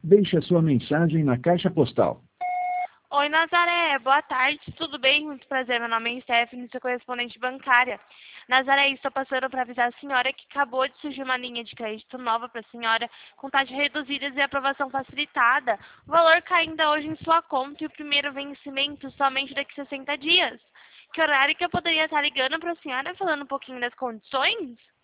Deixe a sua mensagem na caixa postal. Oi, Nazaré, boa tarde, tudo bem? Muito prazer, meu nome é Stephanie, sou correspondente bancária. Nazaré, estou passando para avisar a senhora que acabou de surgir uma linha de crédito nova para a senhora, com taxas reduzidas e aprovação facilitada. O valor cai ainda hoje em sua conta e o primeiro vencimento somente daqui a 60 dias. Que horário que eu poderia estar ligando para a senhora falando um pouquinho das condições?